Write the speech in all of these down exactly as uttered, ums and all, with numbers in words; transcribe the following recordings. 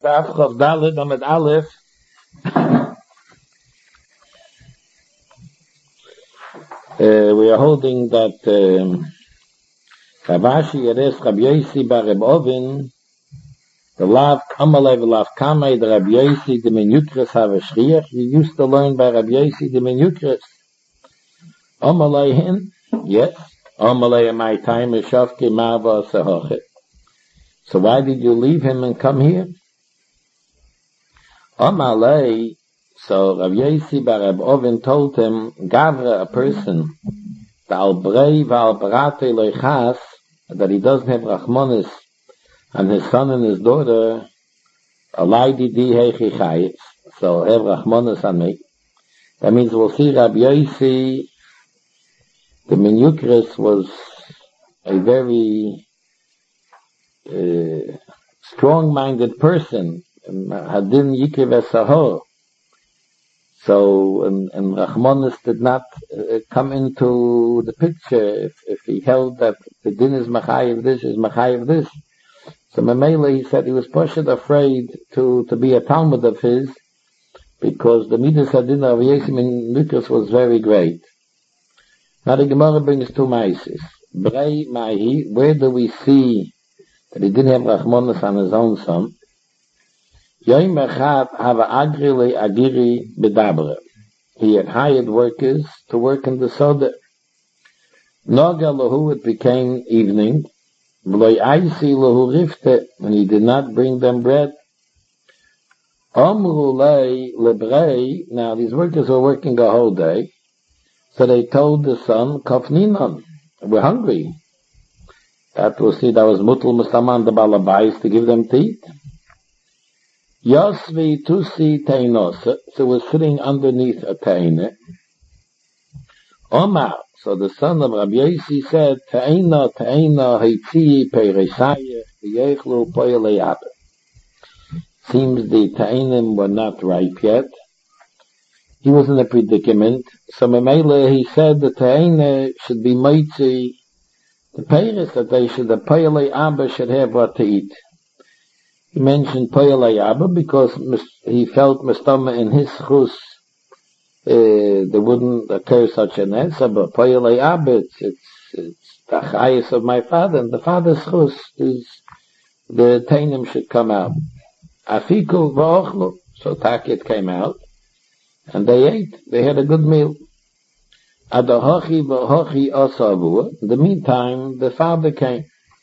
Daf Chav Daled Amud Aleph. Uh, we are holding that um, Rav Ashi Yeres Rabbi Yosi bar Reb Ovin, the Lav Kamalev Lav Kamei, the Rabbi Yosi the Menyukres have a Shriach. You used to learn by Rabbi Yosi the Menyukres. Omaleihin, yes. Omalei in my time is Shavki Mava Sehochet. So why did you leave him and come here? Omalei, so Rav Yosi bar Reb Ovin told him, Gavra, a person, Val Brei Val Barate Leichas, that he doesn't have Rachmanis, and his son and his daughter, Alai Didi Heichi Chayis, so have Rachmanis on me. That means we'll see Rabbi Yosi, the Menyukres was a very uh, strong-minded person, Hadin Yikiv Esahor. So, and, and Rachmanis did not uh, come into the picture if, if he held that the din is Machayev this, is Machayev this. So Mamela, he said he was pushed afraid to, to be a Talmud of his, because the Midas Hadin of Yesim in Lukas was very great. Now the Gemara brings two maises. Brei Mahi, where do we see that he didn't have Rachmanis on his own son? Yoim Echad have agri agiri bedabre. He had hired workers to work in the soda. Noga lahu, it became evening. V'loi aisi lahu rifte, and he did not bring them bread. Omru lei lebrei, now these workers were working a whole day, so they told the son, Kofninon, we're hungry. That was, see, that was mutul mustaman the balabais to give them to eat. Yosvi tusi teinos, so was sitting underneath a teine. Omar, so the son of Rabbi Yosi said, Teina, Teina, Heitzii, Peireshaya, Yechlu, Poyeleyab. Seems the teinim were not ripe yet. He was in a predicament. So Mamela, he said the teine should be Moitzi, the Peiris, that they should, the Poyeleyab should have what to eat. He mentioned Poyelei Abba because he felt Mistama in his chus, uh, there wouldn't occur such an answer, but Poyelei Abba, it's, it's, it's the chayis of my father, and the father's chus is, the tainim should come out. Afiku v'ochlu, so Takit came out, and they ate, they had a good meal. Adahochi v'hochi osavu, in the meantime, the father came.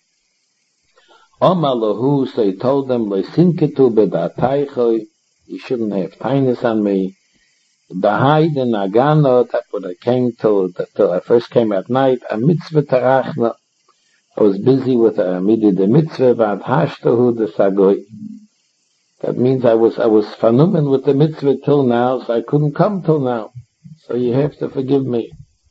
Omalahu, so he told them, Leisinketu bedataichoi, you shouldn't have kindness on me. Bahai de Nagano, that when I came to, till I first came at night, a mitzvah tarachna. I was busy with a midi de mitzvah, but hashtahu de sagoi. That means I was, I was fanumen with the mitzvah till now, so I couldn't come till now. So you have to forgive me.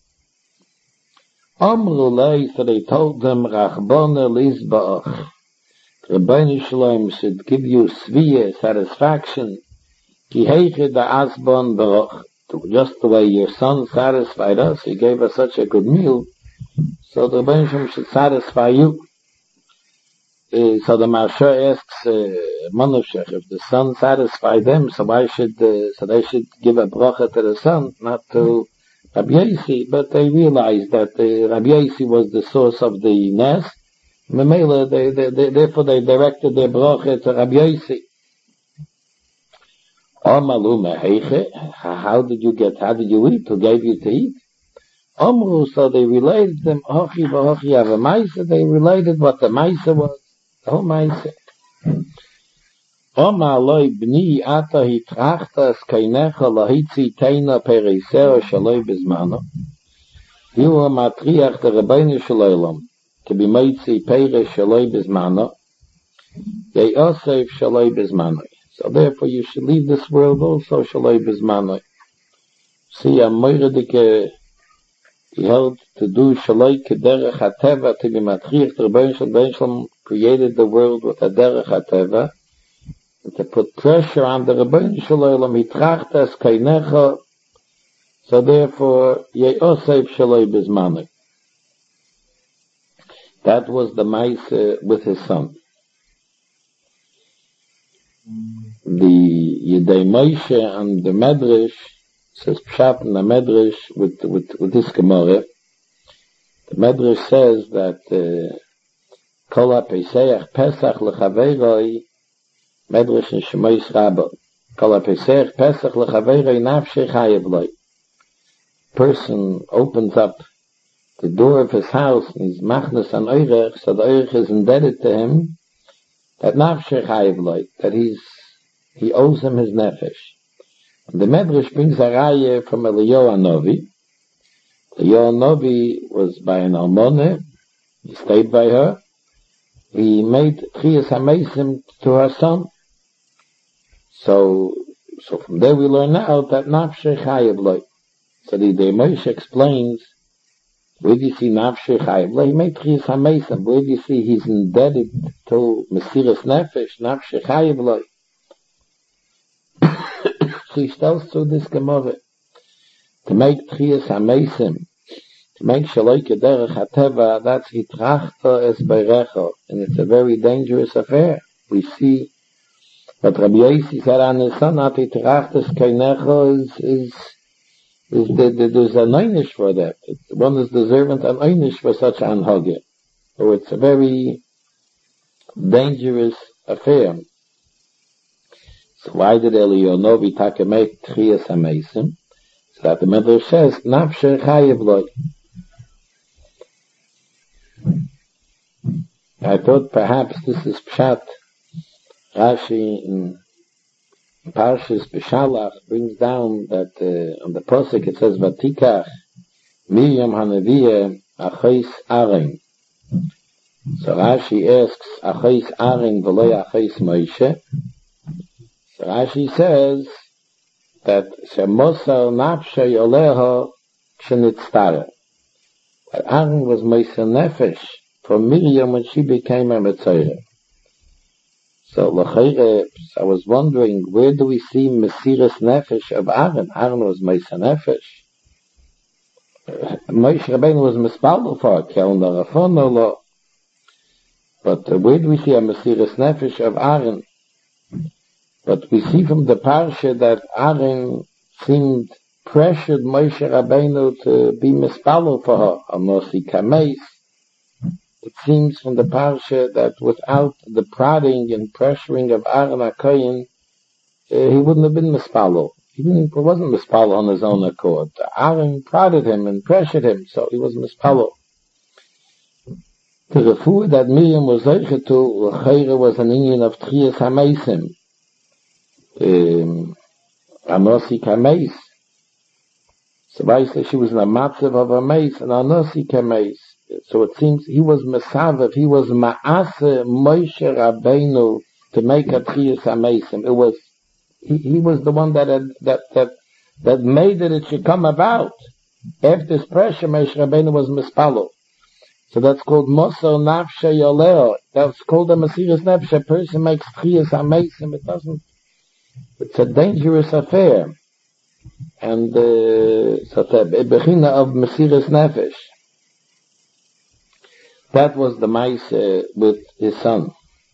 Omrulei, so they told them, Rachbona Lizba'ach. Rabbeinu Shalom should give you sviyah, satisfaction, ki heiche da asbon baruch, just the way your son satisfied us, he gave us such a good meal, so the Rabbeinu Shalom should satisfy you. Uh, so the Marsha asks, uh, Manushech, if the son satisfied them, so why should, uh, so they should give a bracha to the son, not to Rabbi Yosi, but they realized that uh, Rabbi Yosi was the source of the nest. Memela, they, they, they, therefore they directed their bracha to Rabbi Yosi. Omalu meheiche, how did you get, how did you eat? Who gave you to eat? Omru, so they related them, hochi v'hochi have a maisa, they related what the maisa was, the whole maisa. Omaloi b'ni ata hitrachtas keinecha lahitzi teina periseo shaloi bezmano. You are matriach the Rabbeinu Shalom. To be Moitzi Peirish Shaloi Bizmano, Yei Osef Shaloi Bizmano. So therefore you should leave this world also Shaloi Bizmano. See, a Moiradike, he held to do Shaloi Kederech HaTeva, to be Matriach, the Rebbeinu Shalom created the world with a Derech HaTeva, and to put pressure on the Rebbeinu Shalom, he trachtas Keinecha, so therefore, Yei Osef Shaloi Bizmano. That was the mice uh, with his son. the Yedei Moshe and the Medrash, says Pshat and the Medrash with, with, with this Gemara. The Medrash says that Kol HaPesach Pesach L'Chaveiroi Medrash in Shemois Rabbah Kol HaPesach Pesach L'Chaveiroi Nafshei Chayev Loi. Person opens up the door of his house and he's machnas an oirech, so the oirech is indebted to him, that nafshei chayev loi, that he's, he owes him his nefesh. And the Medrash brings a raya from Eliyahu Hanavi. Eliyahu Hanavi was by an almonah, he stayed by her, he made Chiyas HaMeisim to her son. So, so from there we learn now that nafshei chayev loi. So the Yedei Moshe explains, where do you see Nafshei Chayev? He made Chiyas HaMeisim. Where do you see he's indebted to Mesiras Nefesh, Nafshei Chayev Loi? So he tells through this Gemara, to make Chiyas HaMeisim, to make Shaloi Kederech HaTeva, that's Hitrachta Es Beirecho, and it's a very dangerous affair. We see what Rabbi Yossi said on his son, that Hitrachta Es Keinecho is, is Is that there's an einish for that. One is deserving an einish for such an hage. So it's a very dangerous affair. So why did Eliyahu Hanavi take make Chiyas HaMeisim? So that the Medrash says, Nafshei Chayev Loi. I thought perhaps this is Pshat. Rashi in Parshas Beshalach brings down that uh, on the Pasuk it says Vatikach Miriam Hanaviyah Achais Aaron. So Rashi asks Achais Aaron v'lo Achais Moshe. So Rashi says that Shemosar Nafshei Oleha Shenitztara. That Aaron was Moshe Nefesh for Miriam when she became a Metzorah. So, L'chayre, I was wondering, where do we see Mesiras Nefesh of Aaron? Aaron was Moshe Nefesh. Moshe Rabbeinu was Mispalel for it, Kelner Rafono Lo. But uh, where do we see a Mesiras Nefesh of Aaron? But we see from the Parsha that Aaron seemed pressured Moshe Rabbeinu to be Mispalel for her, Amosi Kameis. It seems from the Parsha that without the prodding and pressuring of Aaron HaKohen, uh, he wouldn't have been Mispalel. He didn't, wasn't Mispalel on his own accord. Aaron prodded him and pressured him, so he was Mispalel. The refuah that Miriam was zeiche to, L'chayre was an union of Chiyas HaMeisim. Um, Anosi Kameis. So basically she was in a matzav of a meis, and Anosi Kameis. So it seems he was Mesavev, he was Ma'ase Moshe Rabbeinu to make a Chiyas HaMeisim. It was, he, he was the one that had, that, that, that made it, it should come about. After this pressure, Moshe Rabbeinu was Mispalel. So that's called Mosor Nafshei Oleo. That's called a Mesiras Nefesh. A person makes Chiyas HaMeisim. It doesn't, it's a dangerous affair. And, uh, so the Bechina of Mesiras Nefesh. That was the mice uh, with his son.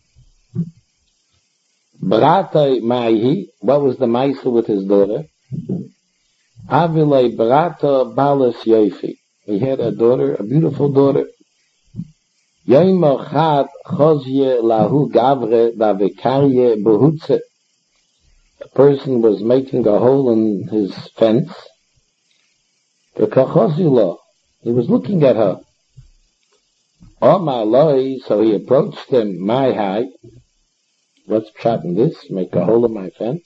Baratai Maihi, what was the mice with his daughter? Avilei Barata Balas Yofi. He had a daughter, a beautiful daughter. Yoimo Chad Chozye Lahu Gavre Davikarye Behutze. A person was making a hole in his fence. The Kachozila, he was looking at her. Oh my Lord, so he approached him, my high. What's pshat in this? Make a hole in my fence?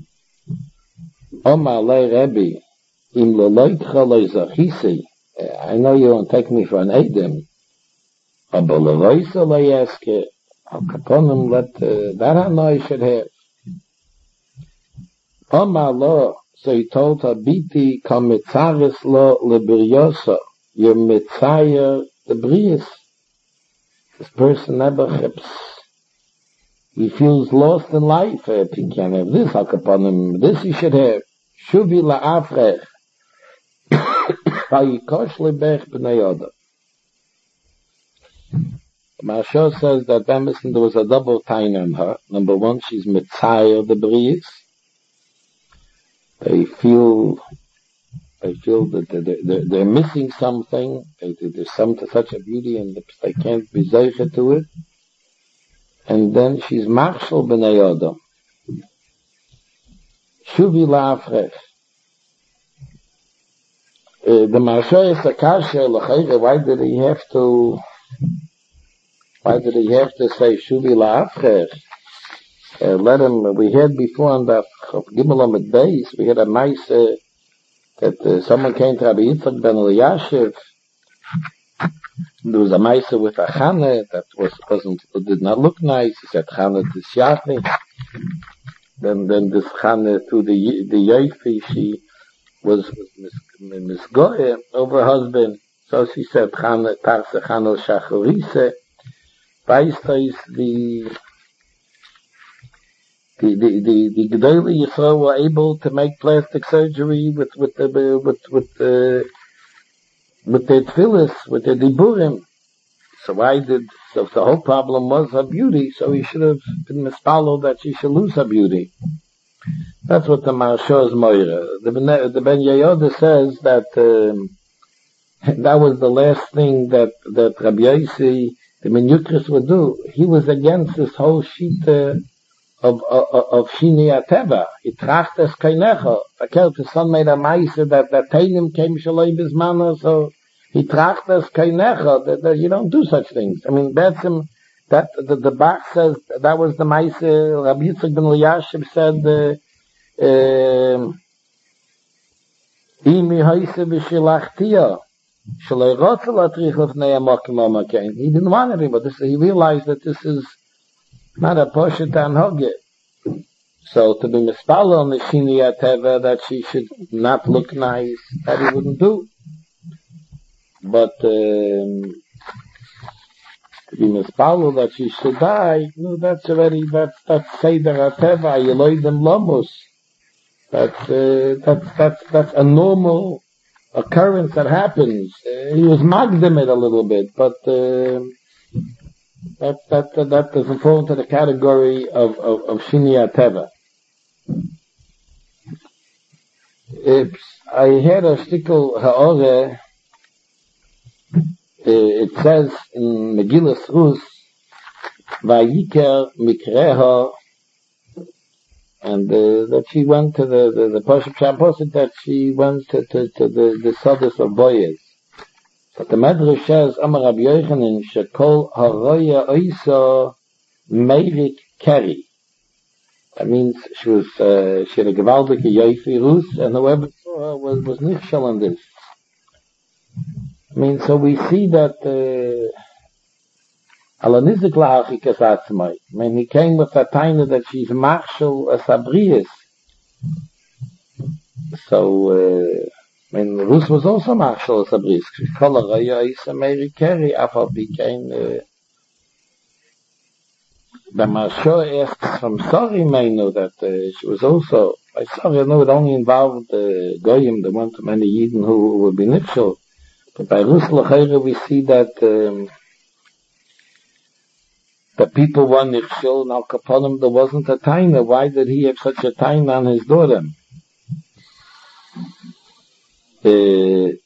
Oh my Lord, Rebbe, im loloitcha lo zachisi. I know you won't take me for an Edom. Aber loloisa lo yeske. Al kaponim let uh, that hanoi should have. Oh my Lord, so he told her, Biti kam mitzaris lo lebiryosa. You're mitzayah the brias. This person never chips. He feels lost in life. If he can't have this, how upon him, this he should have. Shuvi la'afrech. Vayikosh lebech b'nei yoda. Maharsha says that Emerson, there was a double time in her. Number one, she's Mitzayah the Brius. They feel, they feel that they're, they're, they're missing something. They, there's some such a beauty, and they can't be zeicha to it. And then she's Machshel B'nei Adam. Shuvi La'afrech. Uh, the Maharsha is a kasher, l'chayre, why did he have to, why did he have to say Shuvi La'afrech? Uh, let him, we had before on the Gimel Amid Beis, we had a nice, uh, that uh, someone came to Rabbi Yitzchak ben Eliyashiv. There was a mice with a chane that was, wasn't, did not look nice. He said, chane is shachni. Then, then this chane to the, the yoifi, she was, was misgoye over her husband. So she said, chane, tarse chane shachorise. Beistais, the, The the the the Gedolei Yisrael were able to make plastic surgery with with the with with the with their tefillas, with their diburim. So why did so the whole problem was her beauty? So he should have been mispallel that she should lose her beauty. That's what the Maharsha is moira. The Ben, the Ben Yehoyada says that um, that was the last thing that that Rabbi Yossi, the Menyukris, would do. He was against this whole shita of of, of Shini Ateva. He tracht es keinecha. Verkehrt, his son made a meise that that Teinim came shaloi bismana, so he tracht es keinecha. That, that you don't do such things. I mean, that's him. That the, the Bach says that was the meise. Rabbi Yitzchak ben Eliyashiv said, "Imi heise v'shilachtia." He didn't want anything, but this, he realized that this is not a poshet anhoge. So to be mispallel on the Shini Ateva that she should not look nice, that he wouldn't do. But um, to be mispallel that she should die, no, that's already, that's, that's Seder Ateva, Yeloidim Lomus. That's, uh, that's, that's, that's a normal occurrence that happens. Uh, he was magdem it a little bit, but uh, that, that, that, that doesn't fall into the category of, of, of Shini Ateva. It's, I had a stickel ha'ore. It says in Megillas Rus, Vayiker Mikreha, and uh, that she went to the the, the Pashup Shamposit, that she went to, to, to the the Sodas of Boyes. But the Medrash says, Amar Rabbi Yochanan, Shekol Haroya Oisa Meirik Keri. That means she was uh, she had a gewaltige Yoifi Rus, and whoever saw her was was nichshel on this. I mean, so we see that Alanizik Lahachikas Atzmai. I mean, he came with a taina that she's Machshel as Abrius. So, uh, I mean, Rus was also Machshel as Abrius. She called her Raya Isa Meiri Keri, Afal became, uh, the Maharsha asks from Sari Meinu that uh, she was also, I sorry, I know it only involved uh, Goyim, the one to many Yidden who, who would be Nitshel. But by Rus L'Chayre we see that um, the people were Nitshel, and Al Kaponim there wasn't a taina. Why did he have such a taina on his daughter? Uh,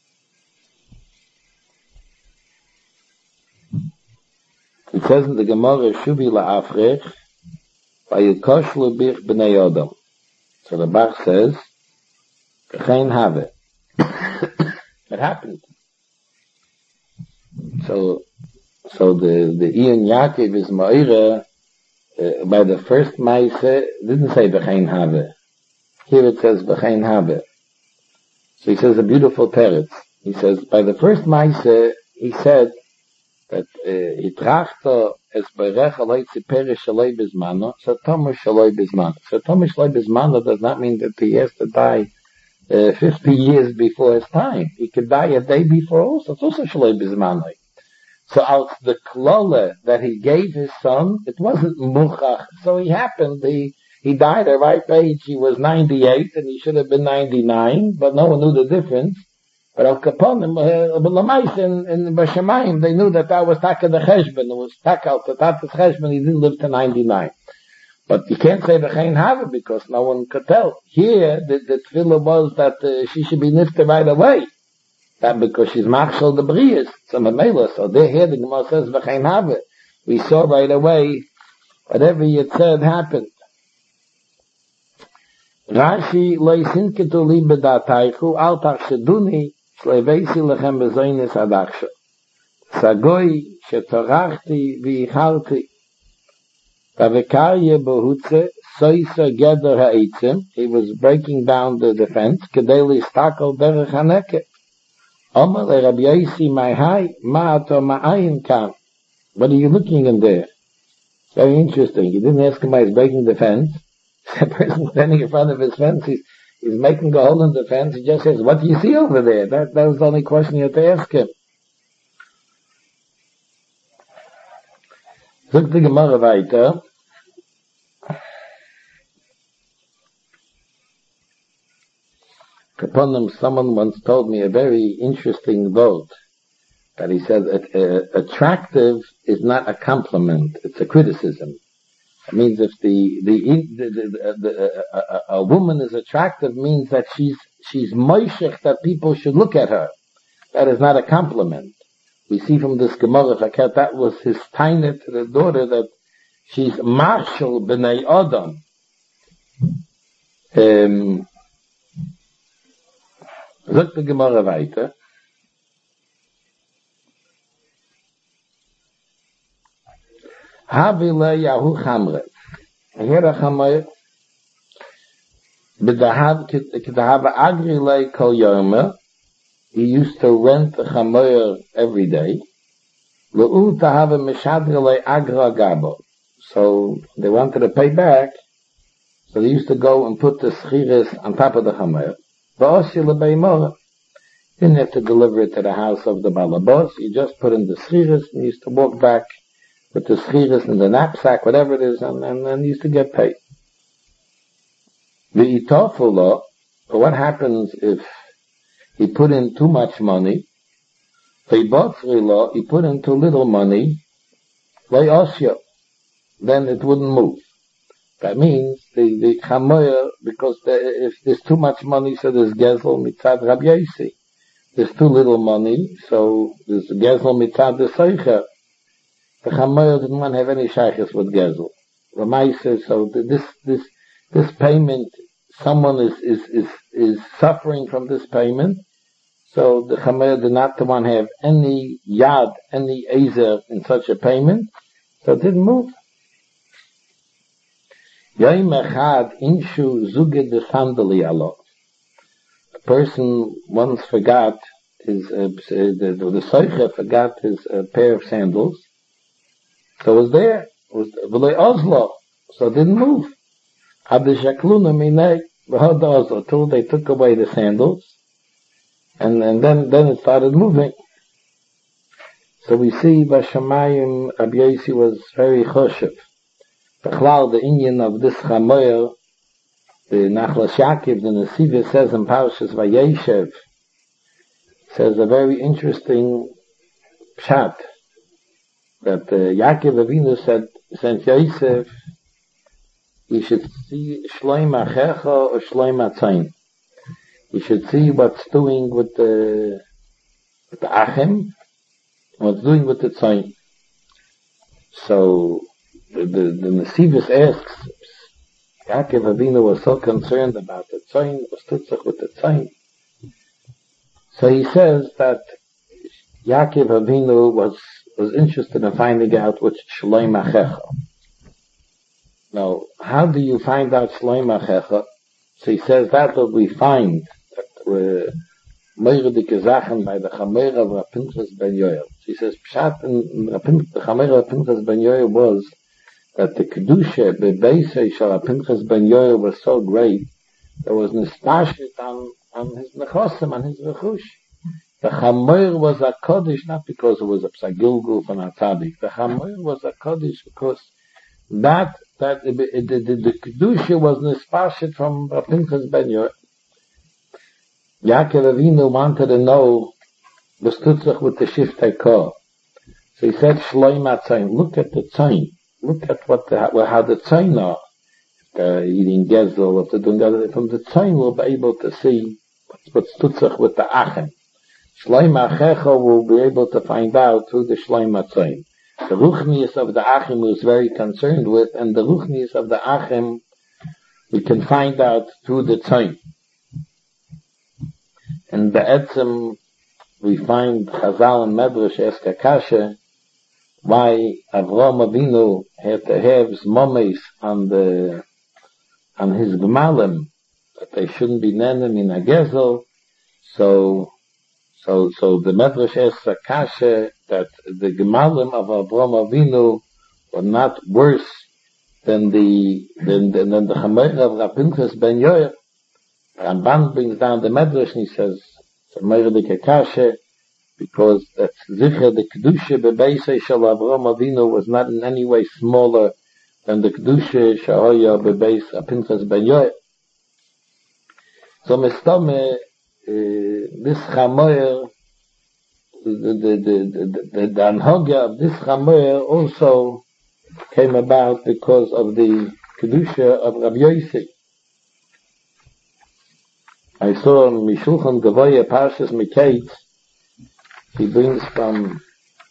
It says in the Gemara, Shuvi la'afrech, vayukoshlu bich b'nei Adam. So the Bach says, V'chein have. It happened. So, so the, the Ian Yaakov is Ma'ira, uh, by the first Maise, didn't say V'chein have. Here it says V'chein have. So he says a beautiful teretz. He says, by the first Maise, he said, that he trachte es berech alei tzipere shaloi bizmano, so Tomer shaloi bizmano. So Tomer shaloi bizmano does not mean that he has to die uh, fifty years before his time. He could die a day before also. It's also shaloi bizmano. So out the klole that he gave his son, it wasn't muchach. So he happened, he, he died at ripe age. He was ninety-eight and he should have been ninety-nine, but no one knew the difference. But Al Kaponim, but Lamais in, in Bashamayim, they knew that that was Taka the Cheshbon. It was Taka al Tatatas Cheshbon, he didn't live to ninety-nine. But you can't say B'chein Hava because no one could tell. Here, the, the tefillah was that uh, she should be nifted right away. That because she's Machshel the Brias, some Amela. So there here the Gemara says B'chein Hava. We saw right away whatever you said happened. Rashi leisinketu li bedataychu al tachsheduni shleveisi lechem bezoynes adaksha. Sagoi shetorachti v'ichalti. Tavekarye behutze soisa geder ha'itzim. He was breaking down the defense. Kedeli stakel derech haneke. Omer le Rabbi Yosi ma'hai ma'ato ma'ayin kam. What are you looking in there? Very interesting. You didn't ask him why he's breaking the fence. The person standing in front of his fence, he's, he's making a hole in the fence. He just says, what do you see over there? That, that was the only question you had to ask him. Zog the Gemara weiter. Upon them, someone once told me a very interesting word. That he said, uh, attractive is not a compliment, it's a criticism. It means if the, the, the, the, the uh, a, a woman is attractive means that she's, she's moishech, that people should look at her. That is not a compliment. We see from this Gemara, Fakat, that was his taina to the daughter, that she's marshal b'nei Adam. Um, Sagt the Gemara weiter. Havile Yahu Chamre. Here a Chamre. B'dahav k'dahav agri lei kol yoma. He used to rent a Chamre every day. L'u tahav mishadri lei agra gabo. So they wanted to pay back. So they used to go and put the schiris on top of the Chamre. Ba'osi l'beimora. Didn't have to deliver it to the house of the balabos. You just put in the schiris and he used to walk back with the schiris and the knapsack, whatever it is, and, and, and used to get paid. The itofula, what happens if he put in too much money? The botzrila, he put in too little money, le'osya, then it wouldn't move. That means the, the chamoyer, because the, if there's too much money, so there's gezel mitzad Rabbi Yosi. There's too little money, so there's gezel mitzad the seicher. The Chamoyer didn't want to have any shaykhs with Gezel. Ramai says, so this, this, this payment, someone is, is, is, is suffering from this payment, so the Chamoyer did not want to have any yad, any ezer in such a payment, so it didn't move. Yoim echad inshu zuge de sandali alo. A person once forgot his, uh, the, the, the Seicher forgot his uh, pair of sandals, so it was there. It was V'lei Oslo. So it didn't move. Abishakluna minei v'hod Oslo. Till they took away the sandals. And, and then, then it started moving. So we see Bashamayim, Rabbi Yosi was very choshev. Bechlal, the Indian of this Chamoyer, the Nachlas Yaakov, the Nesiva says in Parshas Vayeshev, says a very interesting pshat. That uh, Yaakov Avinu said, Saint Yosef, you should see Shloim Achecha or Shloim Atzayin. You should see what's doing with the, with the Achim, what's doing with the Tzayin. So, the, the, the Nesivis asks, Yaakov Avinu was so concerned about the Tzayin, was tutzach with the Tzayin. So he says that Yaakov Avinu was was interested in finding out which Shloim Achecha. Now, how do you find out Shloim Achecha? So he says that what we find that Meirudike Sachen by the Chamer of Rav Pinchas ben Yoel. So he says Pshat in the Chamer of Pinchas ben Yoel was that the Kedusha Bebeisei Shal Rav Pinchas ben Yoel was so great there was nistashit on on his nechosim, on his rechush. The Chamoir was a Kodesh not because it was a Psagilgul from a Tzadik. The Chamoir was a Kodesh because that, that, the, the, the, the Kedusha was nispashit from Pinchas ben Yoel. Yaakov Avinu wanted to know was tutzach with the shiftei kor. So he said, Shloim HaTzayin, look at the tzayin. Look at what the, how the tzayin are. If they're eating gezel, if they're doing that, from the tzayin we'll be able to see what's tutzach with the achim. Shloim HaChecha will be able to find out through the Shloim HaTzayin. The ruchnius of the achim was very concerned with, and the ruchnius of the achim we can find out through the tzayin. In the Etzem, we find Chazal and Medrash ask a kasha why Avraham Avinu had to have zmomes on the on his gemalim, that they shouldn't be nenem in a gezel. So, so, so the Medrash asks a kasha that the gemalim of Avraham Avinu were not worse than the than, than, than the chamer of Rav Pinchas ben Yoel. Ramban brings down the Medrash and he says, "Chamer kasha." Because that's Zichra, the Kedusha Bebeisei Shel Avraham Avinu was not in any way smaller than the Kedusha Shahaya Bebeis Pinchas ben Yoel. So Mestame, uh, this Chamoyer, the the the the, the Anhogya of this Chamoyer also came about because of the Kedusha of Rabbi Yossi. I saw Mishulchan Gavoya Parshas Miketz. He brings from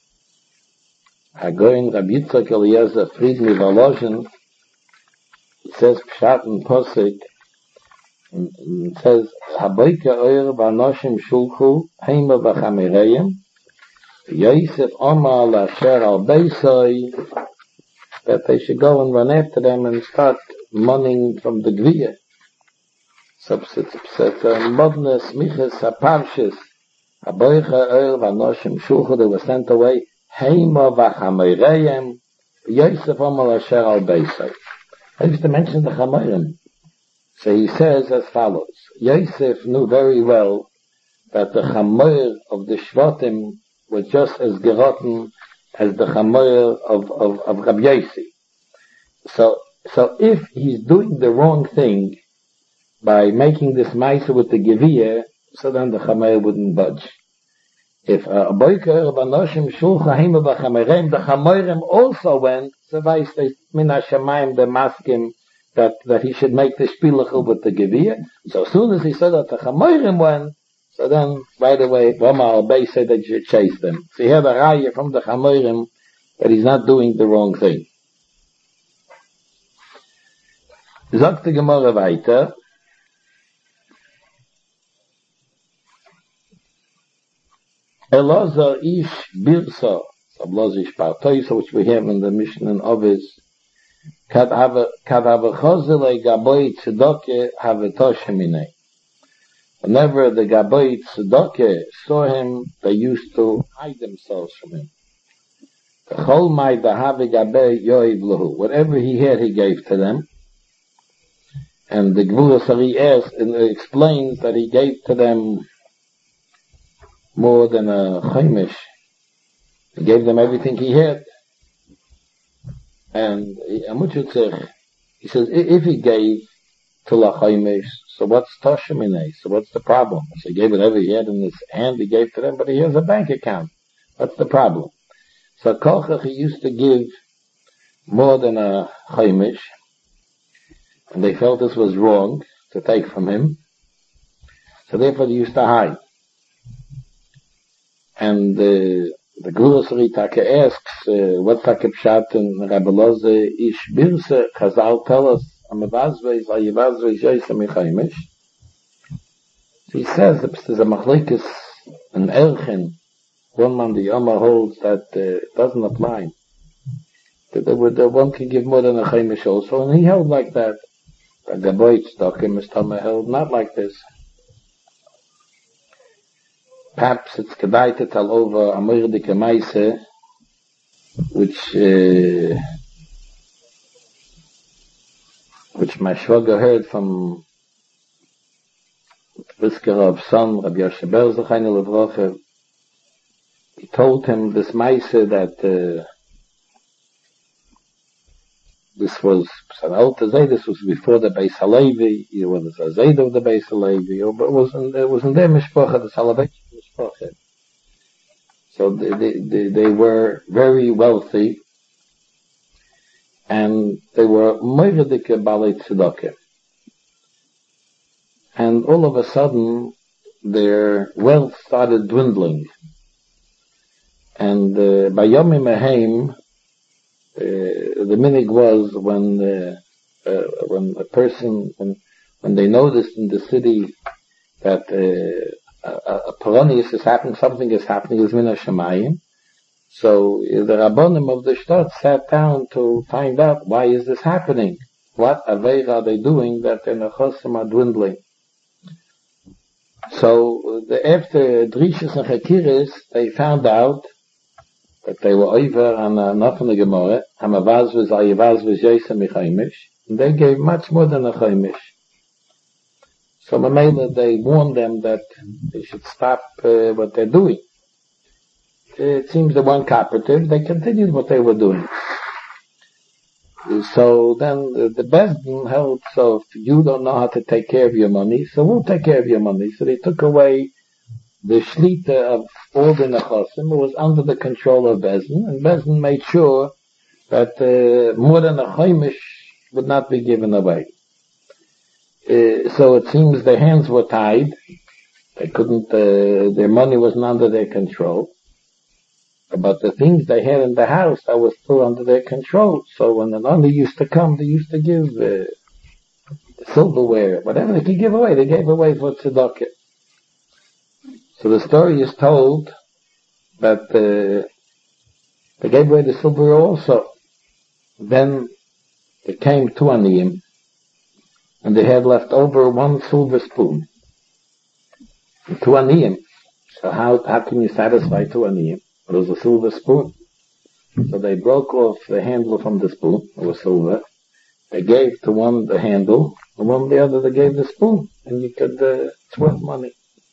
Hagoyin Rabbi Yitzchak Eliezer Friedmi Volozhin. He says Pshat and Posik. It says Haboika Oyer Vanoshim Shulchu Heima Vachamereyim Yosef Omar Lasher Al Beisoi, that they should go and run after them and start moneying from the Gviya. So it's Modnes Miches Haparshis Haboicha Oyer Vanoshim Shulchu, they were sent away Heima Vachamereyim Yosef Omar Lasher Al Beisoi. I used to mention the Chamerim. So he says as follows: Yosef knew very well that the Chamer of the Shvatim was just as gerotten as the Chamer of, of, of Rabbi Yossi. So, so if he's doing the wrong thing by making this Maisa with the Geviyah, so then the Chamer wouldn't budge. If a Boiker of Anoshim Shulcha Hima B'Chamerem, the Chamerim also went, so vice they Min HaShamayim the Maskim, that, that he should make the Shpilachel with the Geviyah. So as soon as he said that the Chamorim went, so then right away Rama al-Bay said that you should chase them. So he had a raya from the Chamorim that he's not doing the wrong thing. Sagt die Gemara weiter. Elazar ish birsa, Elazar ish partoisa, which we have in the Mishnah in Ovis, Kad have a chozele gaboy tzedakah have a toshemine. Whenever the gaboy tzedakah saw him, they used to hide themselves from him. The chol mai dahave gaboy yoiv lahu. Whatever he had, he gave to them. And the Gvura Sari asks and explains that he gave to them more than a chaimish. He gave them everything he had. And he says, if he gave to Lachaimish, so what's Toshemine? So what's the problem? So he gave it every he had in his hand, he gave to them, but he has a bank account. What's the problem? So Kochach, he used to give more than a Chaimish, and they felt this was wrong to take from him. So therefore they used to hide. And the The Gvura Sari Taka asks, uh, what's Taka Pshat in Rabbi Loze ish birse, Chazal tell us, Amavazveis, Ayavazveis, Yoisem Echaimish. He says that there's a machlekes, an erchen, one man the Yoma holds that uh, doesn't apply. That, that, that one can give more than a chaimish also, and he held like that. But Gaboy Tzedakah, Mister Tama held not like this. Perhaps it's kedai to tell over a moerdike maise, which uh, which my shwager heard from Brisker of son Rabbi Yoshe Ber Zechayne Levroche. He told him this maise that uh, this was this was before the Beis Halevi. It was a Zayd of the Beis Halevi, but it wasn't it wasn't their mishpacha, the Soloveitchik mishpacha. So they, they they were very wealthy, and they were moiredike balei tzedakah. And all of a sudden, their wealth started dwindling. And uh, by Yomim Aheim, uh, the minig was when uh, uh, when a person when when they noticed in the city that uh, a, a Polonius is happening, something is happening, is Mina Shemayim. So uh, the Rabbonim of the Shtat sat down to find out why is this happening? What aveira are they doing that their nechosim are dwindling? So the, after Drishas and Chakiris, they found out that they were over on enough in the Gemara, Hamavaz was Ayavaz was Yosem Michaimish, and they gave much more than a Chaimish. So Mamela, they warned them that they should stop uh, what they're doing. It seems they weren't cooperative, they continued what they were doing. So then the, the Bezdin held, so if you don't know how to take care of your money, so we'll take care of your money. So they took away the shlita of all the nechosim. It was under the control of Bezdin, and Bezdin made sure that uh, more than a chaimish would not be given away. Uh, so it seems their hands were tied. They couldn't, uh, their money wasn't under their control. But the things they had in the house, that was still under their control. So when the Nani used to come, they used to give uh, silverware, whatever they could give away, they gave away for tzedakah. So the story is told that uh, they gave away the silverware also. Then there came two aniyim, and they had left over one silver spoon. Two aniyim. So how how can you satisfy two aniyim? It was a silver spoon. So they broke off the handle from the spoon. It was silver. They gave to one the handle, and one the other they gave the spoon. And you could, uh, it's worth money.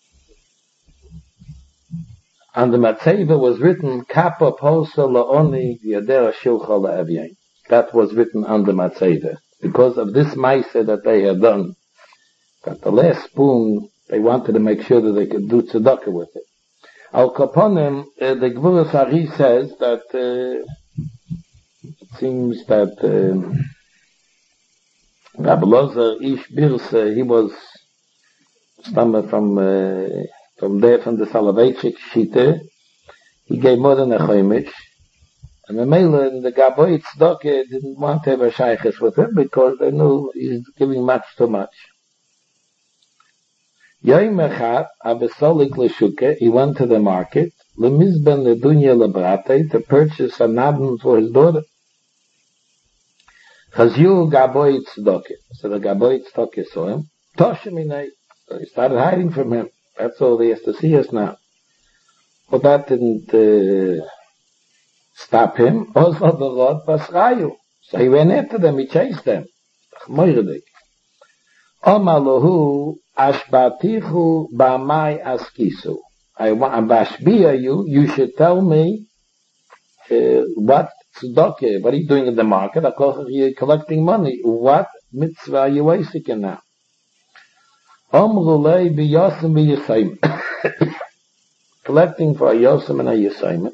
On the Matzeva was written, Kappa Posa La'oni Yadera Shilcha La'avyain. That was written on the Matzeva. Because of this Maise that they had done, that the last spoon, they wanted to make sure that they could do tzedakah with it. Al Kaponim, uh, the Gvuras Ari says that uh, it seems that uh, Rabbi Lozer Ish Birse, he was stammer from uh, from there from the Soloveitchik Shite. He gave more than a chaimish, and the Mela and the Gaboy Tzedakah didn't want to have a shaykhis with him because they knew he's giving much too much. Yoim Echad, Abesolik Leshuke, he went to the market, Lemizben Ledunya Lebrate, to purchase a nabn for his daughter. Chazyu Gaboy Tzedakah. So the Gaboy Tzedakah saw him. Tosheminei. So he started hiding from him. That's all he has to see us now. But that didn't uh, stop him. Also the Lord Pasrayu. So he went after them, he chased them. Moiradik. Omaluhu Ashbatichu Bamai Askisu. I want to bashbia you, you should tell me uh, what tzedakah, what are you doing in the market? Of course, you're collecting money. What mitzvah are you wasting now? Omrulei biyosim biyasayim. Collecting for a yosim and a yasayim.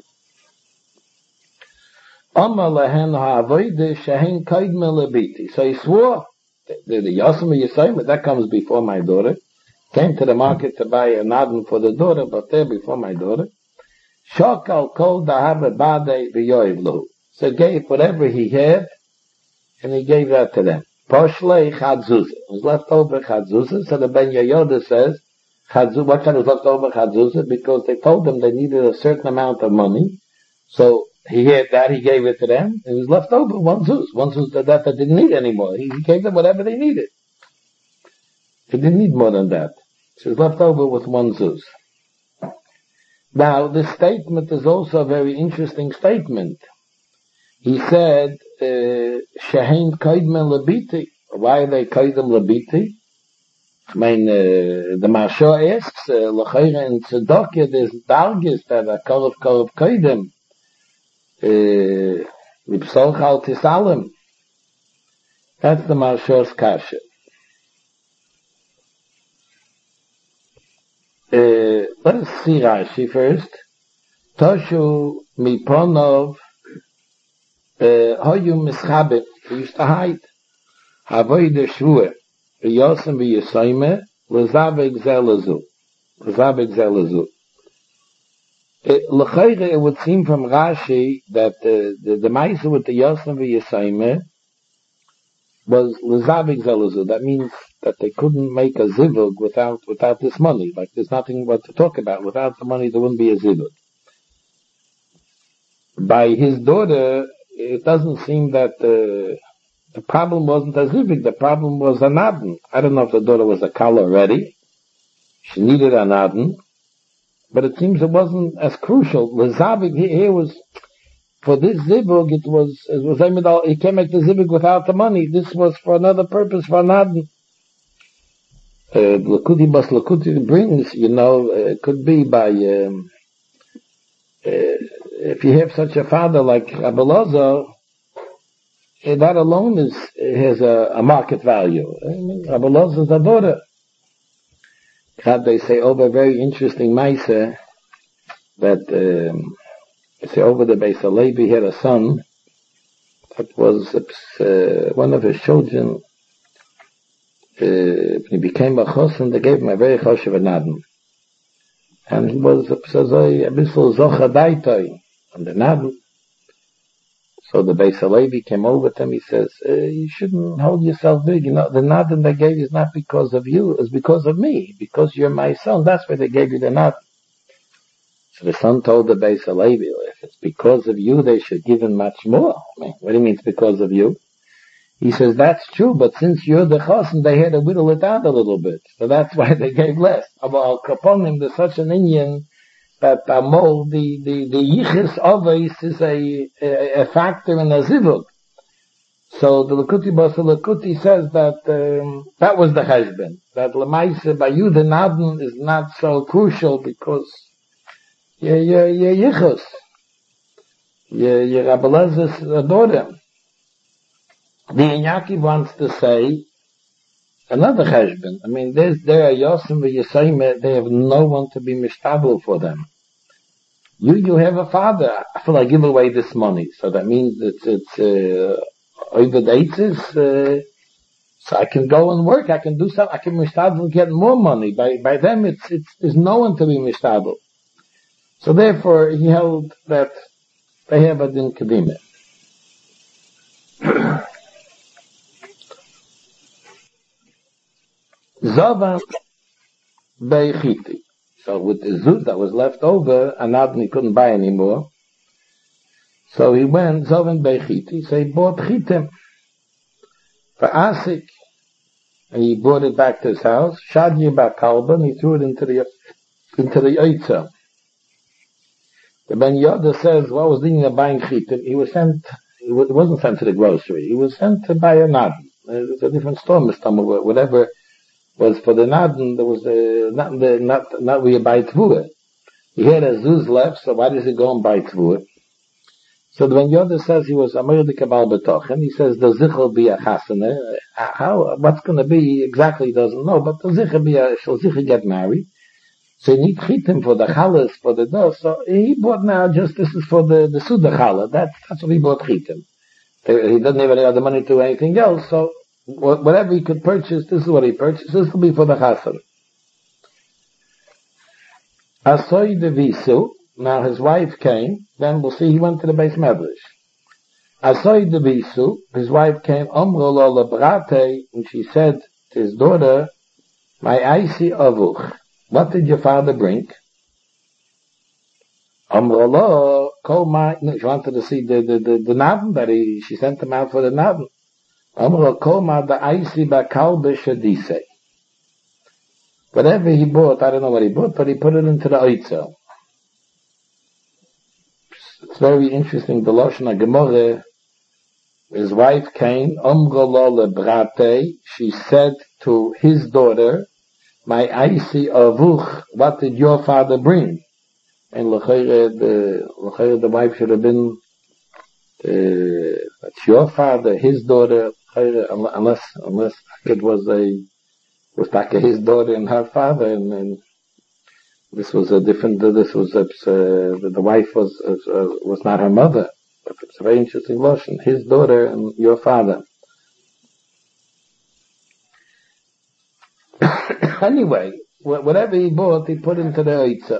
Omar lehen ha'avoide shehen kaidme lebiti. So he swore, the, the yosim and yasayim, that comes before my daughter. Came to the market to buy a nadin for the daughter, but there before my daughter. Shokal kol dahave bade v'yoiv lu. So gave whatever he had, and he gave that to them. Poshlei chadzuzah. It was left over chadzuzah. So the Ben Yehoyada says, chadzuzah, what kind was left over chadzuzah? Because they told them they needed a certain amount of money. So he had that, he gave it to them. It was left over one zuz. One zuz that, that they didn't need anymore. He, he gave them whatever they needed. He didn't need more than that. So it was left over with one zuz. Now, this statement is also a very interesting statement. He said, Shehein Kaidmen Labiti. Why are they Kaidem Labiti? I mean, uh, the Marsha asks, L'chayra in Tzedakah, there's dargis that are Korov Korov Kaidem. L'psol Chal Tisalim. That's the Marshal's Kasha. Uh, let's see Rashi first. Toshu miponov hoyu mischabet. He used to hide. Avoid the shvua. Yosem v'yisayme l'zavek zelazu. L'zavek zelazu. L'chayre, it would seem from Rashi that uh, the the ma'isa with the Yosem v'yisayme was l'zavek zelazu. That means that they couldn't make a zivug without without this money. Like there's nothing what to talk about. Without the money, there wouldn't be a zivug. By his daughter, it doesn't seem that uh, the problem wasn't a zivug. The problem was a nadin. I don't know if the daughter was a kala already. She needed a nadin, but it seems it wasn't as crucial. The zavig here was for this zivug. It was it was Emidal. He can't make the zivug without the money. This was for another purpose, for a nadin. Uh, Lakuti Bas Lakuti brings, you know, uh, it could be by, um, uh, if you have such a father like Abelazar, uh, that alone is, has a, a market value. I mean, Abelazar is a daughter. God, they say over a very interesting Maisa, that, um, they say over the Beis Halevi had a son, that was, uh, one of his children, Uh, when he became a chosen, they gave him a very choshev nadin. And he was a bissel zocha daitoi on the nadin. So the Beis Halevi came over to him, he says, uh, you shouldn't hold yourself big, you know, the nadin they gave you is not because of you, it's because of me, because you're my son, that's why they gave you the nadin. So the son told the Beis Halevi, if it's because of you, they should give him much more. I mean, what do you mean it's because of you? He says, that's true, but since you're the chosen, they had to whittle it down a little bit. So that's why they gave less. About Kaponim, there's such an Indian that Amol, the, the, the Yichis Oveis is a, a, a factor in a Zivug. So the Lakuti Basa Lakuti says that, um, that was the husband. That Lamaisa, by you, the Nadin is not so crucial because you're, you're, you're Yichus. You're, you're Abelazar's daughter. The Inyaki wants to say another husband. I mean, there's, there are Yosem v'Yisayim, they have no one to be mishtabel for them. You, you have a father. I feel I give away this money. So that means it's, it's, uh, over the eighties, uh, so I can go and work, I can do something, I can mishtabel and get more money. By, by them, it's, it's, there's no one to be mishtabel. So therefore, he held that they have a din kedimah. Zovan Beichiti. So with the zut that was left over, Anadni couldn't buy anymore. So he went, Zovan Beichiti, so he bought chitim for Asik. And he brought it back to his house. Shadyi Bakalba, and he threw it into the, into the Oitza. The Ben Yoda says, what was thinking of buying chitim? He was sent, it wasn't sent to the grocery. He was sent to buy a Nadin. It's a different store, Mister whatever was for the Nadin, there was a, not the, not, not where you buy Tvua. He had a Zuz left, so why does he go and buy Tvua? So the Ben Yoda says he was Amir de Kabal Betochen. He says the Zichel be a Chasana. How, what's going to be exactly he doesn't know, but the Zichel be a, shall Zichel get married. So he need chitim for the chalas, for the dos. So he bought now just, this is for the, the Suda challah. That's, that's what he bought chitim. He doesn't have any other money to do anything else, so whatever he could purchase, this is what he purchased. This will be for the chassan. Asoy de Visu. Now his wife came. Then we'll see he went to the Beis Medrash. Asoy de Visu. His wife came. Omro lo lebrate, and she said to his daughter, "My aisi avuch. What did your father bring?" Omro lo kol my. No, she wanted to see the the the, the nadin that he. She sent him out for the nadin. Whatever he bought, I don't know what he bought, but he put it into the oitzel. It's very interesting. The Lashon HaGemorah, his wife came, she said to his daughter, "My aisi avuch, what did your father bring?" And l'chayre, the, l'chayre, the wife should have been, uh, that's your father, his daughter. unless unless it was a was like his daughter and her father, and, and this was a different. This was a, uh, the wife was uh, was not her mother. But it's a very interesting notion. His daughter and your father. Anyway, whatever he bought, he put into the oitza.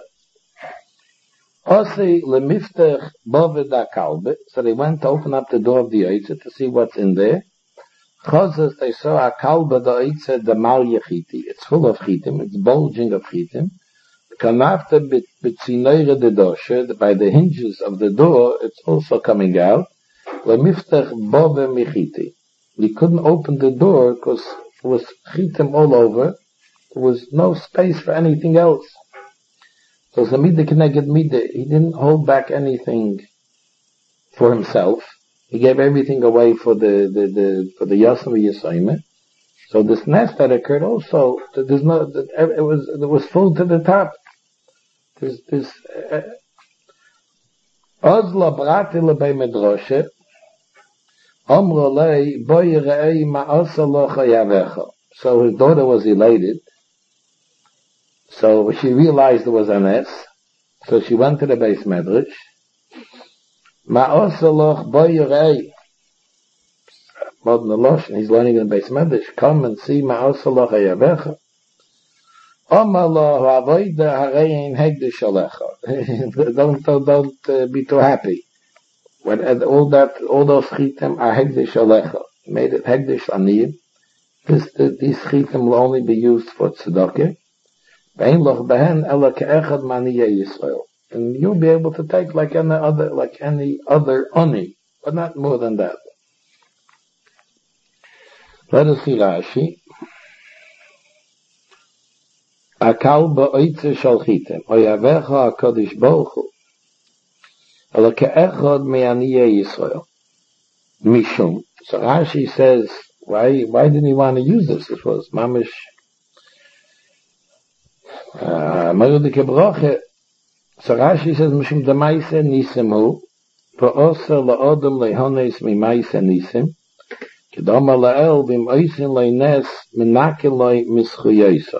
Osi lemiftach boved kalbe. So they went to open up the door of the oitza to see what's in there. Chozes, they saw a kalbe the oitza the mal yechiti. It's full of chitim. It's bulging of chitim. Kanafta b'tzinoire de doshe. By the hinges of the door, it's also coming out. Lemiftach bove michiti. We couldn't open the door because there was chitim all over. There was no space for anything else. So Zamida Keneged Mida, he didn't hold back anything for himself. He gave everything away for the, the, the for the Yasam Yisayim. So this nest that occurred also, there's no, it was, it was full to the top. There's, this, Ozla Brati Lebei Medroshe, Omro Lei, Boi Rei Ma'asa Locha Yavecha. So his daughter was elated. So she realized there was a nest. So she went to the base medrash. Ma'osaloch boyrei. Modern Loshen, he's learning in the base medrash. Come and see Ma'osaloch ayavecha. Omalo ha'avoida harein hegdish alecha. Don't don't don't uh, be too happy. When uh, all that all those chitim are hegdish alecha. He made it hegdish aniyim. This the, these chitim will only be used for tzedakah. And you'll be able to take like any other, like any other oni, but not more than that. Let us see Rashi. Akal ba'oitze shalchitem, oyavecha HaKadosh Baruch Hu, ala ke'echad me'aniyei Yisrael. Mishum. So Rashi says, why, why didn't he want to use this? It was mamish. Marudike Broche. So Rashi says, Mishum de Maise Nisim Pa'osa la'odom le'hones mi Maise Nisim, Kedoma la'el bim oisin le'nes minakel le'i mischuyosav.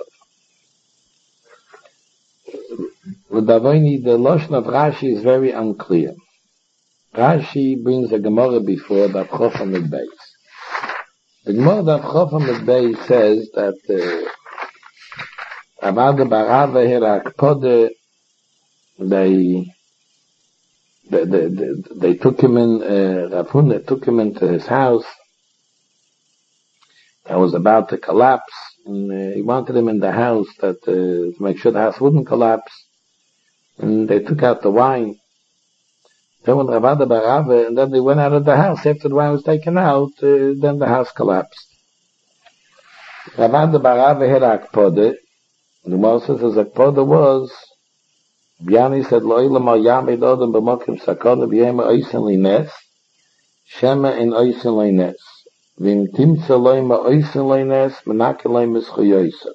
L'davoini, the Lashon of Rashi is very unclear. Rashi brings a Gemara before that Chofa Midbeis. The Gemara that Chofa Midbeis says that uh, Abad Barava Hirakpode, they, they, they, they, they took him in, uh, Rav Huna took him into his house that was about to collapse, and uh, he wanted him in the house that, uh, to make sure the house wouldn't collapse, and they took out the wine. Then when Rav Barava, and then they went out of the house, after the wine was taken out, uh, then the house collapsed. Rav Barava Hirakpode, the Moses says the Zakpoda was, Biani said, Lo'ilam al yamid odom b'mokim sakona b'yema oisin li'nes, shema in oisin li'nes. V'im timtza lo'ima oisin li'nes, menake lo'im mischuyosav.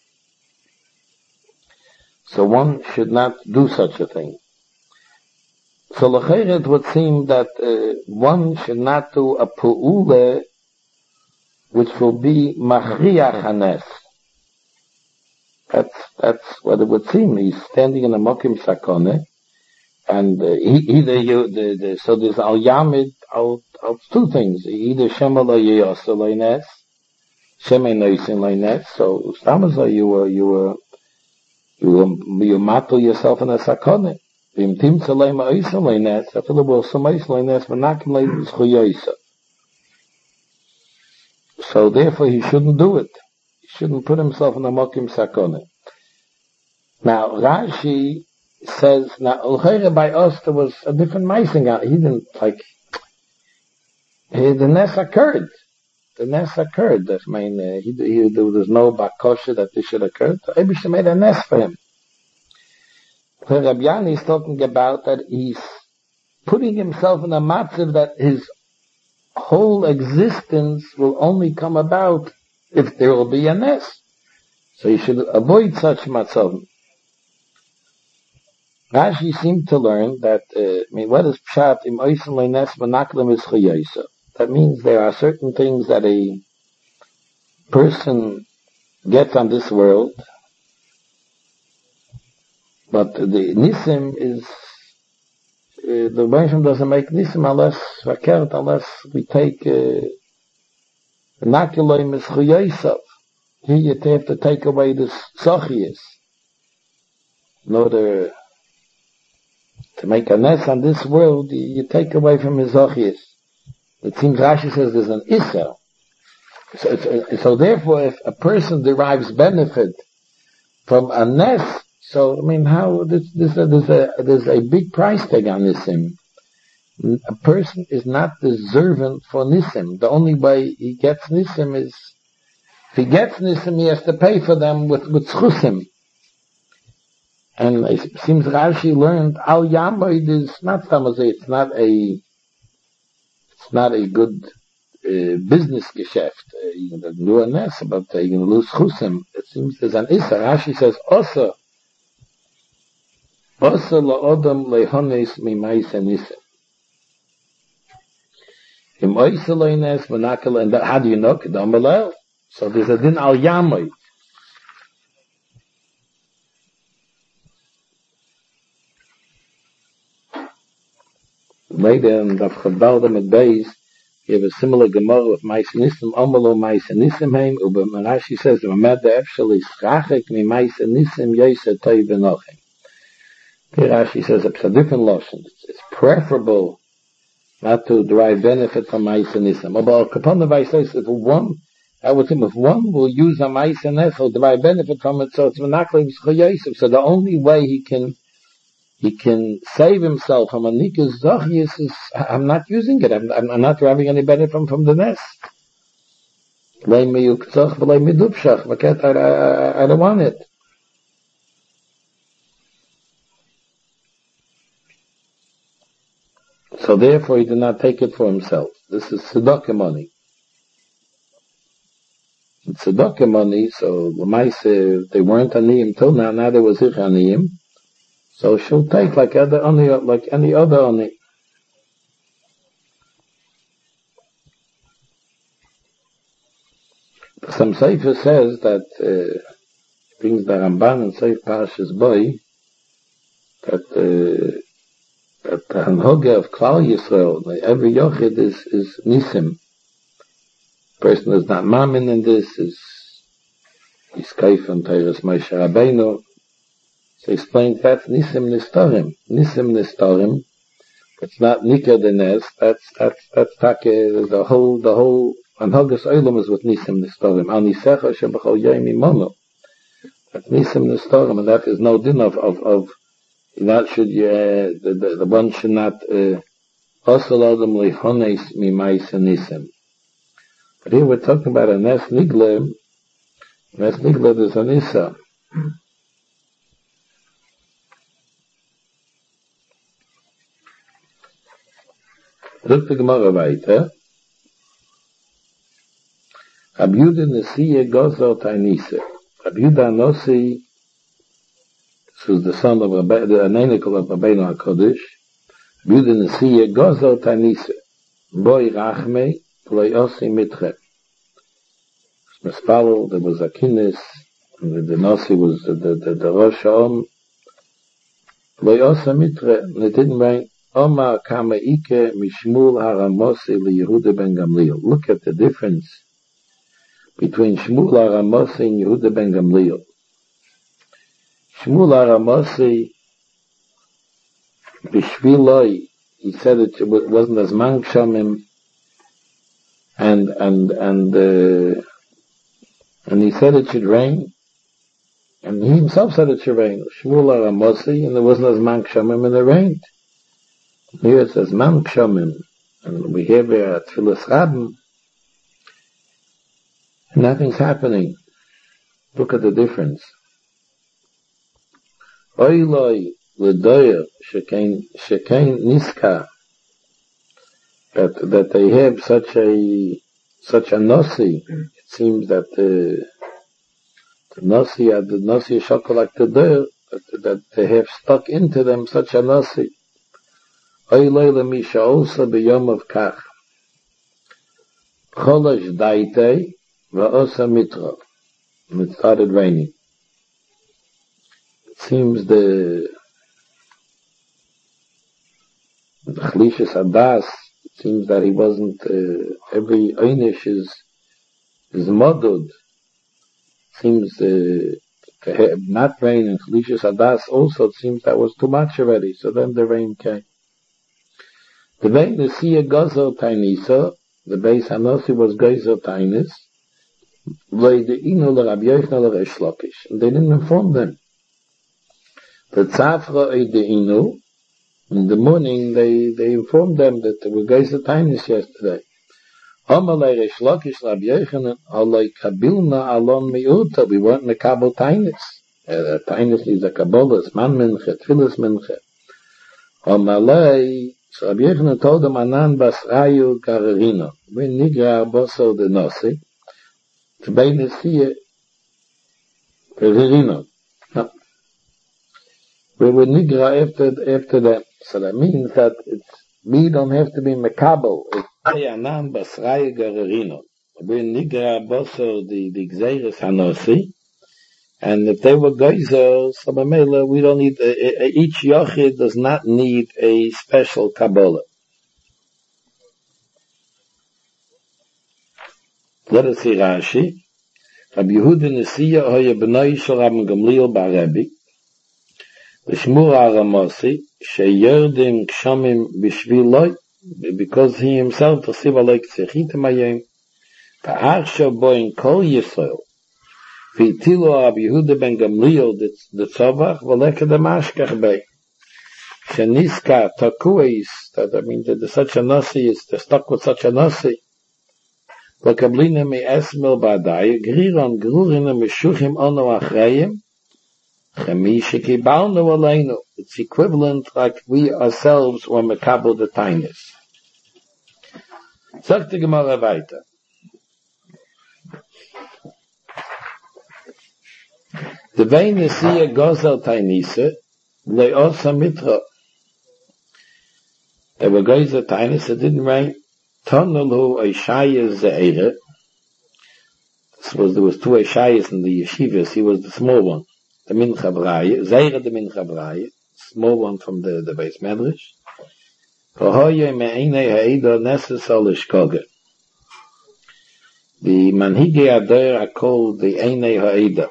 So one should not do such a thing. So l'chayr it would seem that uh, one should not do a pu'ule which will be machriach hanes. That's, that's what it would seem. He's standing in a mokim sakone, and uh, he, either you, the, the, so there's al yamid, al, al two things. Either shema lo yeyosa loines, shema noisin loines. So stamaza you were, you were, you were, you matul yourself in a sakone. Vim tim tzalema oisin loines, afilabul sumois loines, v'nakim loines chuyosa. So therefore he shouldn't do it. Shouldn't put himself in a mokim sakone. Now Rashi says, now by us there was a different meising out. He didn't like. He, the nest occurred. The nest occurred. I mean, uh, he, he, there was no bakosha that this should occur. So Eibishter made a nest for him. So Rabbi Yani is talking about that he's putting himself in a matzav that his whole existence will only come about if there will be a nest. So you should avoid such matzav. Rashi seemed to learn that, uh, I mean, what is pshat im oisin leines v'naklim is chuyosav? That means there are certain things that a person gets on this world, but the nisim is, uh, the Rebbeinu doesn't make nisim unless, verkehrt, unless we take, nakuloi mischuyosav. Here you have to take away this sochias in order to make a nes on this world. You, you take away from his sochias. It seems Rashi says there's an issa. So, it's, so therefore, if a person derives benefit from a nes, so I mean, how this, this, there's a there's a big price tag on nisim. A person is not deserving for nisim. The only way he gets nisim is if he gets nisim, he has to pay for them with with schusim. And it seems Rashi learned al yamoid is not tamazay. It's not a it's not a good uh, business geschäft. Uh, you're going to do a nes, but uh, you're going to lose schusim. It seems there's an issa. Rashi says also. Also la'odam lehones mimayis nisim. Im oiseleines v'nakel, and how do you know? Kedam belel. So there's a din al yamoy. Later in the Chabdalda mit Beis, you have a similar Gemara with Ma'is Nisim, Omelo Ma'is Nisim heim, Uba Rashi says, Mamad the Efshel is Chachek mi Ma'is Nisim Yoseh Toy Benochem. Here Rashi says it's a different lotion. It's, it's preferable not to derive benefit from Ma'is Nisim. But upon the Vice says, if one, I would think if one will use a Ma'is Nisim, he'll derive benefit from it, so it's Menachle Yosef. So the only way he can He can save himself from a nikas zochius is, I'm not using it. I'm, I'm, I'm not deriving any benefit from, from the nest. I, I, I don't want it. So therefore he did not take it for himself. This is tzedakah money. It's tzedakah money, so Lamaise, they weren't aniyim till now, now there was ich aniyim. So she'll take like other oni, like any other oni. Some Sefer says that uh, brings the Ramban and Sefer Parashas Boy that uh, that the Hanhoga of Klal Yisrael, like every yochid is is nisim. Person is not mamin in this, is is kaif and Teiras Moshe Rabbeinu. So he explains that's nisim nistorim. Nisim nistorim. It's not nikah the nes. That's that's that's take the whole the whole Hanhogas Olam is with nisim nistorim. Al nisecha shebachol yoyim imono. That's nisim nistorim, and that is no din of of of. That should uh, the, the the one should not also adam lehones mimais nisim. But here we're talking about a nes nigle. Nes nigle is an issa. Look the Gemara weiter. Rabbi Yehuda Nesiya Gozer Tainise. Rabbi Yehuda Nosi, this was the son of Rabbi, the Anenikel of Rabbeinu HaKodesh. Rabbi Yehuda Nesiya Gozer Tainise. Boi Rachmei, Ploi Osi Mitche. Mispalo, there was a kinnis, and the Nosi was the, the, the, the Rosh Ha'om. Ploi Osi Mitche, and it didn't rain. Omar Kama Ike Mishmul Haramosi li Yehuda ben Gamliel. Look at the difference between Shmuel Haramosi and Yehuda ben Gamliel. Shmuel Haramosi, Bishviloi, he said it wasn't as Mangshamim, and and and uh, and he said it should rain, and he himself said it should rain. Shmuel Haramosi, and there wasn't as Mangshamim, and it rained. Here it says man kshamim, and we hear there at Tfilas Rabim, nothing's happening. Look at the difference. Oiloi ledoyer shekain shekain niska, that that they have such a such a nasi. It seems that the the nasi at the nasi shokolak the that that they have stuck into them such a nasi. Oiloi lemisha also b'yom of kach. Cholosh daitei va'osa mitra. And it started raining. It seems the the Chlishas Adas, it seems that he wasn't, uh, every Einish is, is modud. Seems, uh, to have not rain in Chlishas Adas also, it seems that was too much already. So then the rain came. The Vein Nesiya Gozo Tainisa, the base Hanosi was Gozo Tainis, and they didn't inform them. The Tzafra Eideinu, in the morning they, they informed them that there were Gozo Tainis yesterday. Amalei Reish Lakish Rabbi Yochanan, Alei Kabilna Alon Miuta, we weren't in the Kabul Tainis. Uh, Tainis is a Kabbalah, it's Man Minche, Tfilis Minche. Amalei, so Rabbi Yochanan told them, Anan Basrayu Kararino, when Nigra Boso the Nosi, to be Nesiya Kararino. No. We were Nigra after, after that. So that means that it's, we don't have to be Mekabel. It's Anan Basrayu Kararino. We Nigra Boso the, the Gzeiris Hanosi. And if they were geizers, so b'meila, we don't need, a, a, each yochid does not need a special Kabbalah. Let us see Rashi. Rabbi Yehuda Nesiya hoye b'nai shel Rabbi Gamliel ba'Rebbe, l'shmur ha'ramosi, sheyerdim kshamim b'shviloi, because he himself tasiv alei k'tzechitim hayem, v'achshav bo in kol Yisrael, V'itilo Rabbi Yehuda ben Gamliel the tzavach v'leka the mashkach bei. Sheniska takuis, that I mean that such a nasi is they're stuck with such a nasi. V'kablina me esmel ba'adai griron grurina meshuchim ono achrayim chemi shekibalnu aleinu. It's equivalent like we ourselves were mekabel the tainis. Sagt die Gemara weiter. The vein is here gozel tainise, le'osa mitra. There were gozel tainise, it didn't rain. Tonelu Eishaya Ze'ere. This was, there was two Eishayas in the yeshivas, he was the small one. The Mincha Braya, Ze'ere the Mincha Braya, small one from the, the base Medrash. Hohoye me'inei ha'ida neses olishkoge. The Manhige Ader are called the Einei ha'ida.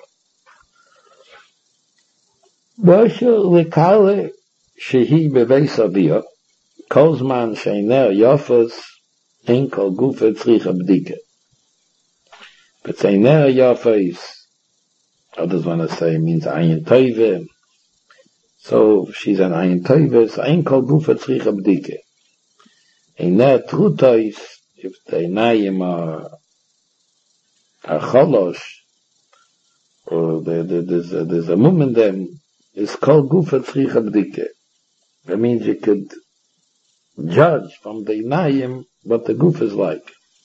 Bosher lekale shehi beveis aviyah, kozman sheiner yofas ein kol gufa tzricha b'dika. But sheiner yofas, others want to say means ayin toive. So she's an ayin toive, so ein kol gufa tzricha b'dika. Einer trutois, if the einayim are, are cholosh, or there's a, there's a mum in them, it's called gufa tzricha b'dika. That means you could judge from the inayim what the goof is like.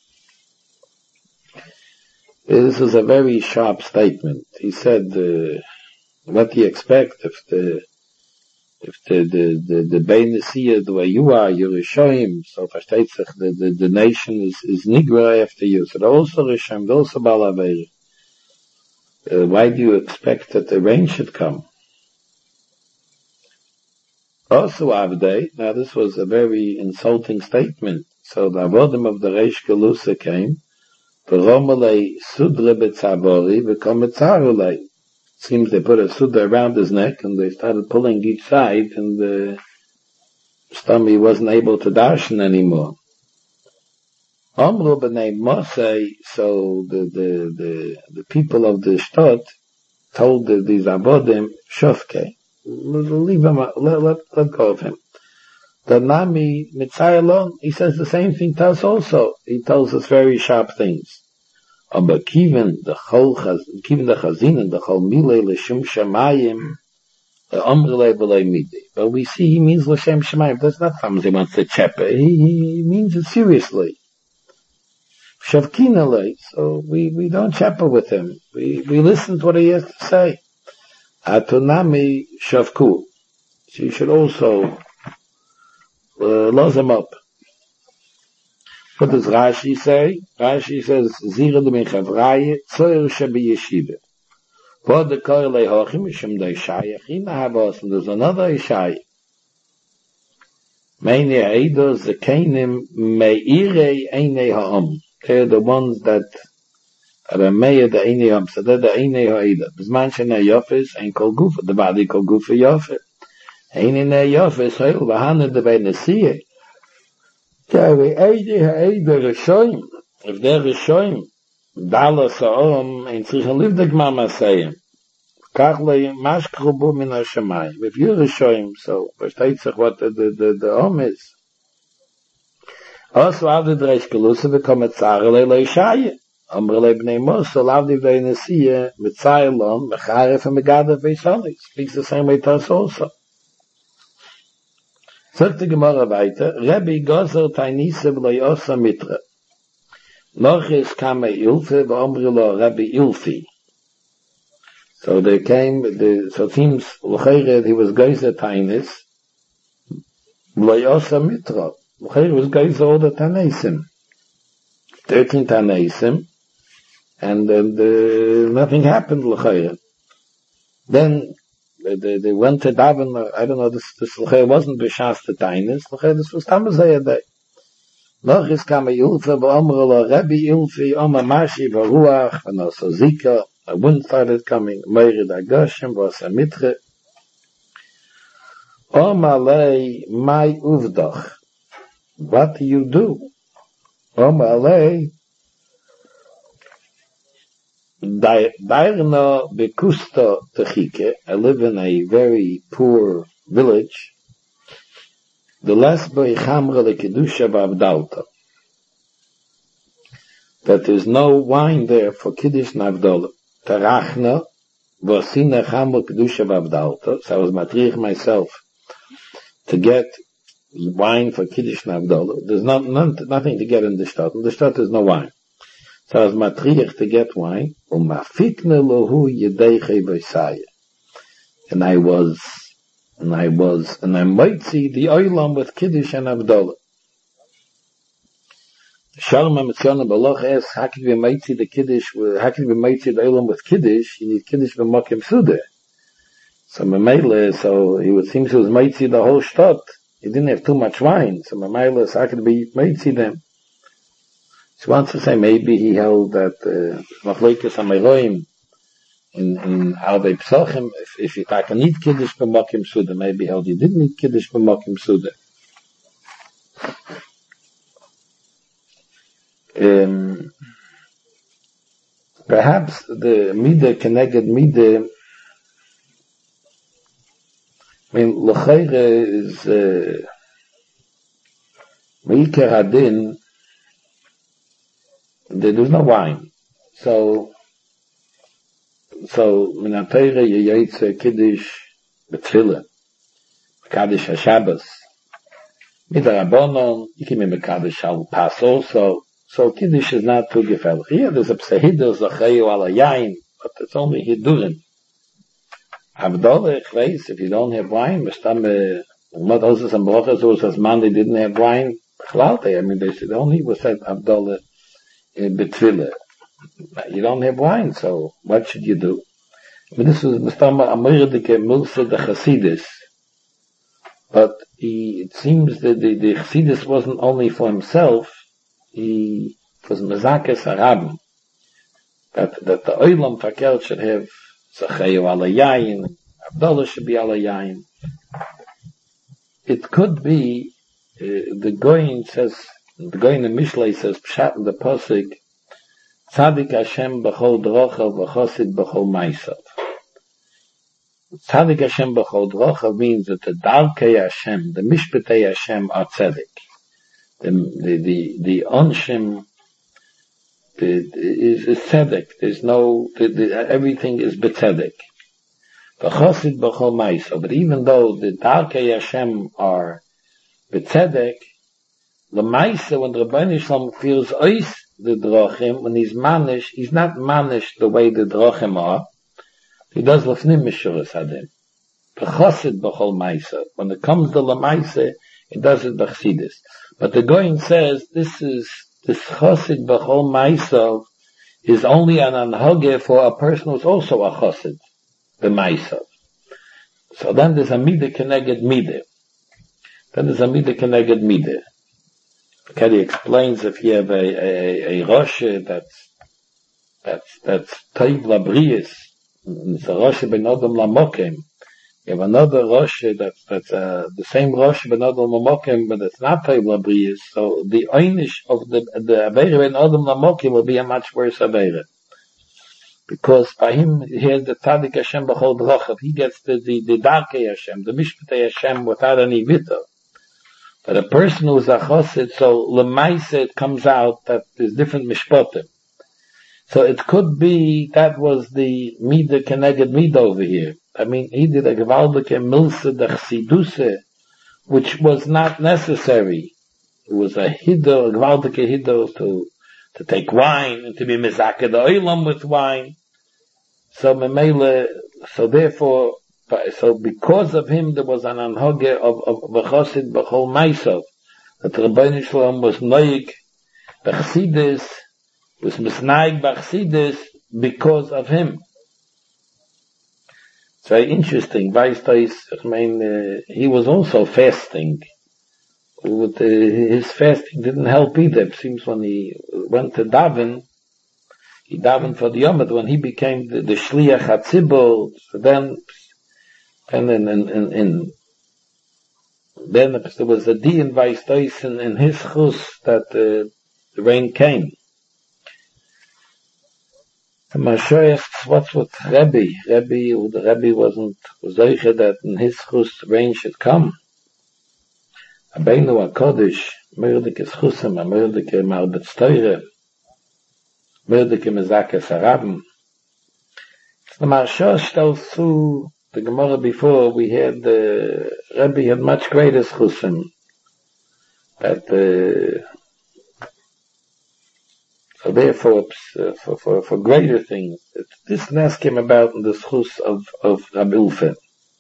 This is a very sharp statement. He said, uh, what do you expect if the if the the the, the Bein Nesiya, the way you are, you're Rishoyim, so versteht sich, the, the, the nation is, is nigra after you. So they're also Rishoyim, they're also Bala Aveir. Uh, why do you expect that the rain should come? Also Avdei, now this was a very insulting statement. So the avodim of the Reish Galusa came, v'romalei sudre betzavori v'kom etzarulei. Seems they put a sudra around his neck and they started pulling each side and the stomach wasn't able to darshan anymore. Amru b'nei Moshe, so the, the, the, the people of the Shtot told the, these avodim, shofke. Leave him, let, let, let go of him. The Nami Mitzay alone, he says the same thing to us also. He tells us very sharp things. Aber kiven the chol kiven the chazin and the chol milei l'shem shamayim omrelei b'lei midi. But we see he means l'shem shamayim. That's not something he wants to chepe. He, he means it seriously. Shavkin alei. So we, we don't chepe with him. We, we listen to what he has to say. Atonami shavku. So you should also uh, loz him up. What does Rashi say? Rashi says, Zira de Mechavraye, Tzoyer Shebi Yeshiva. For the Koyle Hochim, Mishim de Ishayach, Ina Havos, and there's another Ishayach. Meine Eidos, the Kainim, Me'irei Einei Ha'om. They're the ones that are a Me'ir the Einei Ha'om. So they're the Einei Ha'ida. Bisman Shenei Yofis, Ein Kol Gufa. The body Kol Gufa Yofis. Einei Yofis, Heil Vahana de Beinasiyeh. If they're Rishoim, Dala Sa'om, Ein Tzrichen Livdik Mama Sayim. Kachle Mashkrubu Min HaShamayim. If you're Rishoim, so, versteht sich what the, the, the, the Om is. Also, Avdi Dreish Gelusse, bekommen Zare Leile Ishaye. Amre Lebnei Mosul, Avdi Dreish Nesiye, mit Zayelon, Mecharef and Megadav Beisali. Speaks the same way to us also. Sagt die Gemara weiter, Rebbe Gozer Tainise v'lo Yosa Mitra. Noch is Kame Ilfe, v'omri lo Rebbe Ilfi. So they came, the, so it seems, L'chayred, he was Gozer Tainis, v'lo Yosa Mitra. L'chayred was Gozer all the Tanaisim. Thirteen Tanaisim, and then the, nothing happened, L'chayred. Then, They, they, they went to Davin, I don't know, this, this wasn't B'shas the Tainis, this was Tamazaya Day. Noch is Kama Yulfa, B'omrula, Rebbe Yulfi, Oma Mashi, V'ruach, and also Zika, a wind started coming, Meirid Agoshim, V'osa Mitre. Oma Lei, Mai Uvdach. What do you do? Oma Lei, Dairno Bekusto Techike. I live in a very poor village. The last boy Chamra Lekedusha Bavdalta. That there's no wine there for Kiddush Navdola. Tarachna Vosina Chamra Kedusha Bavdalta. So I was matrich myself to get wine for Kiddush Navdola. There's not none, nothing to get in the shtat. In the shtat there's no wine. So I was matriach to get wine, and I was, and I was, and I might see the oilam with Kiddush and Avdolah. Shalom Mitzvah Baloch asks, how can we might see the Kiddush, how can we might see the oilam with Kiddush? You need Kiddush b'makim suda. So Mamela, so he would seem to was might see the whole shtot. He didn't have too much wine, so Mamela, so how could we might see them? She wants to say maybe he held that Machlekes Amayroim in in Arvei Psochim, if if you take a need Kiddush b'makim suda, maybe held you didn't need Kiddush b'makim suda. Um, perhaps the Mida Keneged Mida, I mean, L'chayre is Meikar Hadin. There was no wine. So, so, min ha-teire, ye yetze Kiddush betfila, Kaddish ha-Shabbos. Mit der Rabbanon, you can be Kaddish al-Pas also. So Kiddush is not too gefällig. Here there's a psehidus, a chayu ala yain, but it's only hidurin. Avdolah, ich weiß, if you don't have wine, bestamme, what else is in Brochas, who says man, they didn't have wine, chlaute, I mean, they said only was said Avdolah, betfila. You don't have wine, so what should you do? I mean, this is Mustama Amirdike Milsa the Chasidis. But he, it seems that the, the Chasidis wasn't only for himself, he was Mezakes Arabim. That, that the Oilam Fakel should have Zachayu ala Yayin, Abdullah should be ala Yayin. It could be, uh, the Goyin says, the Goyin in Mishlei says, Pshat in the Posik, Tzadik Hashem b'chol drochav v'chosid b'chol maisav. Tzadik Hashem b'chol drochav means that the Darkei Hashem, the Mishpetei Hashem are tzedek. The, the, the, the onshim the, is, is tzedek. There's no, the, the, everything is betzedek. V'chosid b'chol maisav. But even though the Darkei Hashem are betzedek, the Maisa, when the Rebbeinu Shalom feels ois the drochim, when he's manish, he's not manish the way the drochim are. He does lefnim mishuras hadim. B'chosid b'chol Maisa. When it comes to the Maisa, he does it b'chsidis. But the Goyin says, this is this chosid b'chol ma'asav is only an anhage for a person who's also a chosid, b'ma'asav. So then there's a midah keneged midah. Then there's a midah keneged midah. Kedi explains if you have a, a, a Rosh that's, that's, that's Taiv Labrius, it's a Rosh ben Adam Lamokim. You have another Rosh that's, that's, uh, the same Rosh ben Adam Lamokim, but it's not Taiv Labrius. So the Einish of the, the Aveira ben Adam Lamokim will be a much worse Aveira. Because by him, he has the Tzadik Hashem B'chol Brachav. He gets the, the, the Darkei Hashem, the Mishpatei Hashem without any Vita. But a person who's a chosid, so lemaise it comes out that there's different mishpatim. So it could be that was the midah keneged midah over here. I mean, he did a gewaldike milse de chsiduse, which was not necessary. It was a hiddo, a gewaldike hiddo to to take wine and to be mizakeh the oilam with wine. So memele, so therefore. So because of him, there was an anhage of of v'chosid b'chol ma'asav. That the Rebbeinu Shalom was noig b'chsidis, was misnaig b'chsidis because of him. It's very interesting. Weistais, I mean, uh, he was also fasting. With, uh, his fasting didn't help either. It seems when he went to daven, he davened for the Yom, but when he became the, the Shliach HaTzibur, so then And in, in, in, in then there was a D in Weistais in, in his chus that uh, the rain came. And Mashiach, what's with Rebbe? Rebbe, the Rebbe wasn't, was zeicher that in his chus the rain should come. Abeinu HaKodesh, Merdeke Schusim, Merdeke Marbetz Teure, Merdeke Mezakes Arabim. The Mashiach stellt zu, the Gemara before, we had the uh, Rebbe had much greater schusim. That uh, so therefore, uh, for for for greater things, it, this nest came about in the schus of of Rabbi Ufe.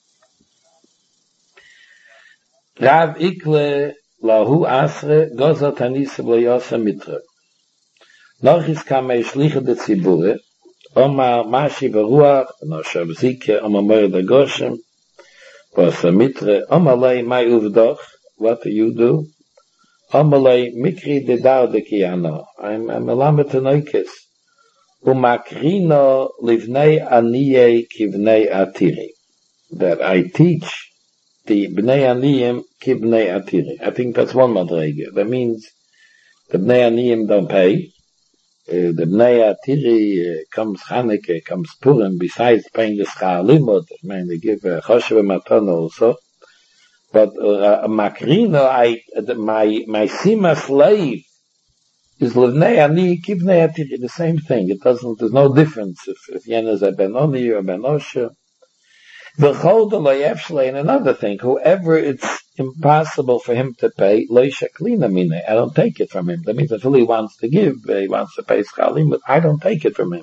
Rav Ikle lahu asre gozat hanise b'yosa mitra. Noch is kamei shlicha de tzibure. Omar Mashi Baruach, no Shabzike, Omar Merda Goshem, Vasa Mitre, Omar Lei Mai Uvdoch, what do you do? Omar Lei Mikri de Daudekiano, I'm a Melamed Noikis, Umakrino Livnei Aniye Kivnei Atiri, that I teach the Bnei Aniyim Kivnei Atiri. I think that's one madrege. That means the Bnei Aniyim don't pay. Uh, the Bnei Atiri uh, comes Chanukah, comes Purim, besides paying the Schar Limud. I mean, they give a Choshev Matana also. But uh, Makrino, I, uh, my, my Sima slave is Livnei Ani, Kivnei Atiri, the same thing. It doesn't, there's no difference if, if Yen is a Ben Oni or Ben Osher. And another thing, whoever it's impossible for him to pay, I don't take it from him. That means if he wants to give, he wants to pay schalim, but I don't take it from him.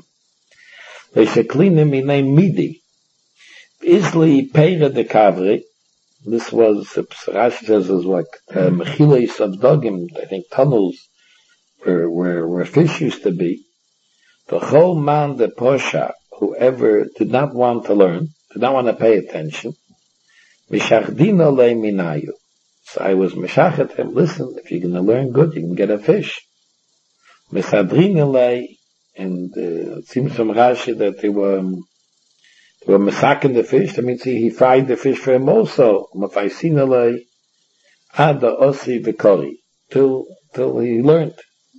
Midi. Isli Peira de Kavri, this was, Rashi says, was like Mechiles of Dogim, I think tunnels where, where, where fish used to be. The whole man, the Posha, whoever did not want to learn, did not want to pay attention. Mishachdino le minayu. So I was mishachet him, listen, if you're going to learn good, you can get a fish. Misadrino le, and uh, it seems from Rashi that they were, um, they were masaking the fish. That means he, he fried the fish for him also. Mafaisino le, ada osi v'kori, till, till he learned.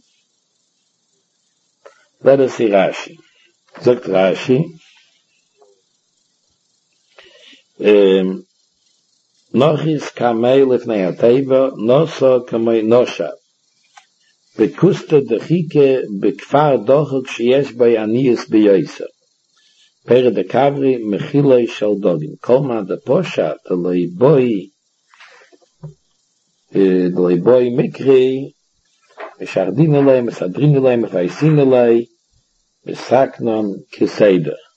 Let us see Rashi. Sagt Rashi, Um, Nochis kamei lifnei ateva, noso kamei nosha. Bekusta dechike bekfar dochuk sheyesh bay aniyas beyoisa. Pere de kavri mechilei shel dogim. Kolma de posha, de leiboi, de leiboi mikri, meshardinelei, mesadrinelei, mefaisinelei, mesaknon kiseder.